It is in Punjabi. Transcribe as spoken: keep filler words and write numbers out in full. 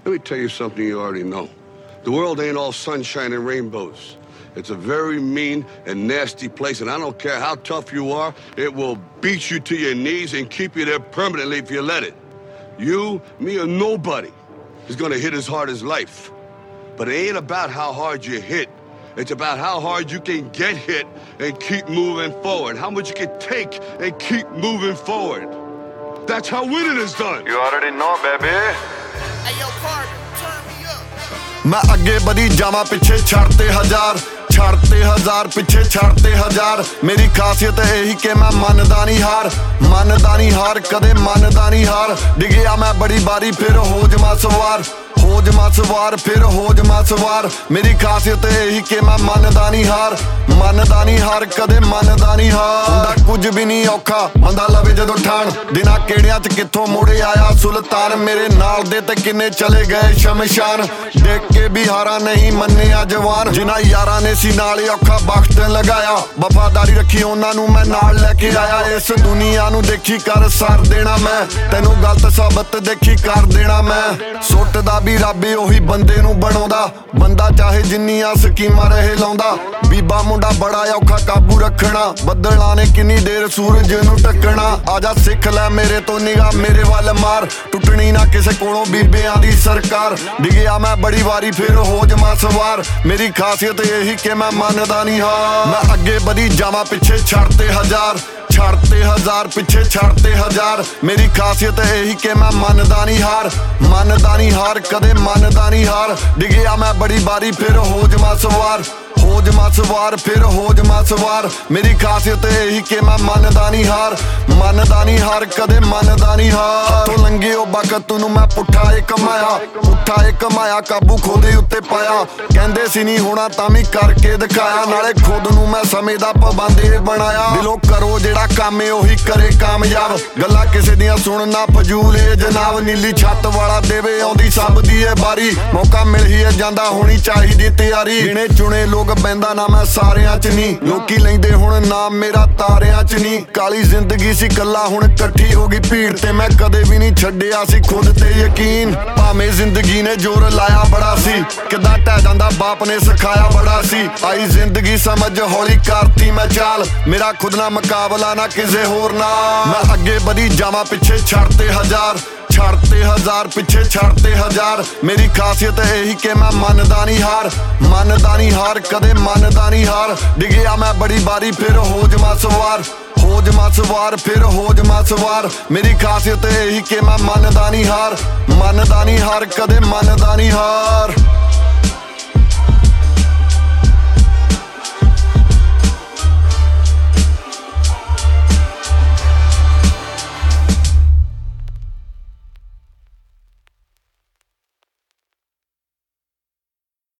Let me tell you something you already know. The world ain't all sunshine and rainbows. It's a very mean and nasty place, and I don't care how tough you are, it will beat you to your knees and keep you there permanently if you let it. You, me, or nobody is gonna hit as hard as life. But it ain't about how hard you hit. It's about how hard you can get hit and keep moving forward. How much you can take and keep moving forward. That's how winning is done. You already know, baby. Hey, yo, partner, turn me up. मैं आगे बढ़ी जावा पिछे छाड़ते हजार छाड़ते हजार पिछे छाड़ते हजार मेरी खासियत यही कि मैं मनदा नहीं हार मनदा नहीं हार कदे मनदा नहीं हार डिगया मैं बड़ी बारी फिर हो जमा सवार हो जमा सवार फिर हो जमा सवार मेरी खासियत यही कि मैं मनदा नहीं हार मनदा नहीं हार कदे मनदा नहीं हार हुंदा कुछ भी नहीं औखा बंदा लवे जदों ठाण दिना केड़ियां च कित्थों मुड़े आया सुल्तान मेरे नाल दे ते किन्ने चले गए शमशान देख के भी हारा नहीं मन्निया जवान जिन्हां यारां ने सी नाल औखा वक्त लगाया वफादारी रखी उन्हां नूं मैं नाल लेके आया इस दुनिया नूं देखी कर सार देना मैं तैनूं गलत साबत देखी कर देना मैं सुੱਟਦਾ भी रब ਉਹੀ ਬੰਦੇ ਨੂੰ ਬਣਾਉਂਦਾ ਬੰਦਾ ਚਾਹੇ ਜਿੰਨੀਆਂ ਸਕੀਮਾਂ ਰਹੇ ਲਾਉਂਦਾ ਬੀਬਾ ਮੁੰਡਾ ਬੜਾ ਔਖਾ ਕਾਬੂ ਰੱਖਣਾ ਬੱਦਲਾਂ ਨੇ ਕਿੰਨੀ ਦੇਰ ਸੂਰਜ ਨੂੰ ਟੱਕਣਾ ਆਜਾ ਸਿੱਖ ਲੈ ਮੇਰੇ ਤੋਂ ਨਿਗਾਹ ਮੇਰੇ ਵੱਲ ਮਾਰ ਟੁੱਟਣੀ ਨਾ ਕਿਸੇ ਕੋਲੋਂ ਬੀਬਿਆਂ ਦੀ ਸਰਕਾਰ ਡਿਗਿਆ ਮੈਂ ਬੜੀ ਵਾਰੀ ਫਿਰ ਹੋ ਜਮਾ ਸਵਾਰ ਮੇਰੀ ਖਾਸੀਅਤ ਇਹੀ ਕਿ ਮੈਂ ਮੰਨਦਾ ਨਹੀਂ ਹਾਂ ਮੈਂ ਅੱਗੇ ਵਧੀ ਜਾਵਾਂ ਪਿੱਛੇ ਛੱਡਤੇ ਹਜ਼ਾਰ ਛੱਡਤੇ ਹਜ਼ਾਰ ਪਿੱਛੇ ਛੱਡਤੇ ਹਜ਼ਾਰ ਮੇਰੀ ਖਾਸੀਅਤ ਇਹੀ ਕਿ ਮੈਂ ਮੰਨਦਾ ਨਹੀਂ ਹਾਰ ਮੰਨਦਾ ਨਹੀਂ ਹਾਰ ਕਦੇ ਮੰਨਦਾ ਨਹੀਂ ਹਾਰ ਡਿਗਿਆ ਮੈਂ ਬੜੀ ਵਾਰੀ ਫਿਰ ਹੋ ਜਮਾ ਸਵਾਰ ਹੋ ਜਮਾ ਸਵਾਰ ਫਿਰ ਹੋ ਜਮਾ ਸਵਾਰ ਮੇਰੀ ਖਾਸੀਅਤ ਇਹੀ ਕਿ ਮੈਂ ਮੰਨਦਾ ਨਹੀਂ ਹਾਰ ਮੰਨਦਾ ਨਹੀਂ ਹਾਰ ਕਦੇ ਮੰਨਦਾ ਨਹੀਂ ਹਾਰ ਹੱਥੋਂ ਲੰਘੇ ਉਹ ਵਕਤ ਨੂੰ ਮੈਂ ਪੁੱਠਾ ਏ ਕਮਾਇਆ ਪੁੱਠਾ ਏ ਕਮਾਇਆ ਕਾਬੂ ਖੋਦੇ ਉੱਤੇ ਪਾਇਆ ਕਹਿੰਦੇ ਸੀ ਨਹੀਂ ਹੋਣਾ ਤਾਂ ਵੀ ਕਰਕੇ ਦਿਖਾਇਆ ਨਾਲੇ ਖੁਦ ਨੂੰ ਮੈਂ ਸਮੇਂ ਦਾ ਪਾਬੰਦ ਏ ਬਣਾਇਆ ਦਿਲੋਂ ਕਰੋ ਜਿਹੜਾ ਕੰਮ ਏ ਉਹੀ ਕਰੇ ਕਾਮਯਾਬ ਗੱਲਾਂ ਕਿਸੇ ਦੀਆਂ ਸੁਣਨਾ ਫਜ਼ੂਲ ਏ ਜਨਾਬ ਨੀਲੀ ਛੱਤ ਵਾਲਾ ਦੇਵੇ ਆਉਂਦੀ ਸਭ ਦੀ ਏ ਬਾਰੀ ਮੌਕਾ ਮਿਲ ਹੀ ਜਾਂਦਾ ਹੋਣੀ ਚਾਹੀਦੀ ਤਿਆਰੀ ਗਿਣੇ ਚੁਣੇ ਲੋਕ ਬੈਂਦਾ ਨਾ ਮੈਂ ਸਾਰਿਆਂ ਚ ਨਹੀਂ ਲੋਕੀ ਲੈਂਦੇ ਹੁਣ ਨਾਮ ਮੇਰਾ ਤਾਰਿਆਂ ਚ ਨਹੀਂ ਕਾਲੀ ਜ਼ਿੰਦਗੀ ਸੀ ਕੱਲਾ ਹੁਣ ਇਕੱਠੀ ਹੋ ਗਈ ਭੀੜ ਤੇ ਮੈਂ ਕਦੇ ਵੀ ਨਹੀਂ ਛੱਡਿਆ ਸੀ ਖੁਦ ਤੇ ਯਕੀਨ ਭਾਵੇਂ ਜ਼ਿੰਦਗੀ ਨੇ ਜ਼ੋਰ ਲਾਇਆ ਬੜਾ ਸੀ ਕਿੱਦਾਂ ਢਹਿ ਜਾਂਦਾ ਬਾਪ ਨੇ ਸਿਖਾਇਆ ਬੜਾ ਸੀ ਆਈ ਜ਼ਿੰਦਗੀ ਸਮਝ ਹੌਲੀ ਕਰਤੀ ਮੈਂ ਚਾਲ ਮੇਰਾ ਖੁਦ ਨਾਲ ਮੁਕਾਬਲਾ ਨਾ ਕਿਸੇ ਹੋਰ ਨਾਲ ਮੈਂ ਅੱਗੇ ਵਧੀ ਜਾਵਾਂ ਪਿੱਛੇ ਛੱਡਤੇ ਹਜ਼ਾਰ ਛੱਡਤੇ ਹਜ਼ਾਰ ਪਿੱਛੇ ਛੱਡਤੇ ਹਜ਼ਾਰ ਮੇਰੀ ਖਾਸੀਅਤ ਇਹੀ ਕਿ ਮੈਂ ਮੰਨਦਾ ਨਹੀਂ ਹਾਰ ਮੰਨਦਾ ਨਹੀਂ ਹਾਰ ਕਦੇ ਮੰਨਦਾ ਨਹੀਂ ਹਾਰ ਡਿਗਿਆ ਮੈਂ ਬੜੀ ਵਾਰੀ ਫਿਰ ਹੋ ਜਮਾ ਸਵਾਰ ਹੋ ਜਮਾ ਸਵਾਰ ਫਿਰ ਹੋ ਜਮਾ ਸਵਾਰ ਮੇਰੀ ਖਾਸੀਅਤ ਇਹੀ ਕਿ ਮੈਂ ਮੰਨਦਾ ਨਹੀਂ ਹਾਰ ਮੰਨਦਾ ਨਹੀਂ ਹਾਰ ਕਦੇ ਮੰਨਦਾ ਨਹੀਂ ਹਾਰ